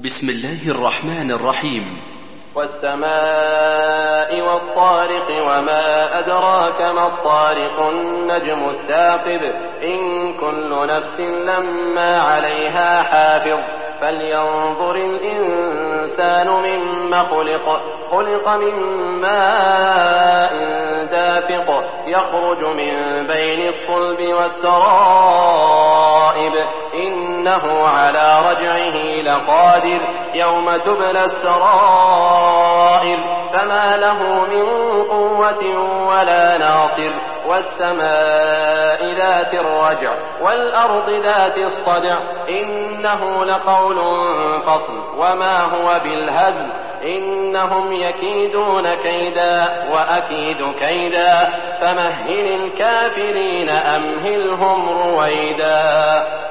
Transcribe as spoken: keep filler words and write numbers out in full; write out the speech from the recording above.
بسم الله الرحمن الرحيم. والسماء والطارق وما أدراك ما الطارق النجم الثاقب إن كل نفس لما عليها حافظ فلينظر الإنسان مما خلق خلق من ماء دافق يخرج من بين الصلب والترائب إنه على رجعه لقادر يوم تبلى السرائر فما له من قوة ولا ناصر والسماء ذات الرجع والأرض ذات الصدع إنه لقول فصل وما هو بالهزل إنهم يكيدون كيدا وأكيد كيدا فمهل الكافرين أمهلهم رويدا.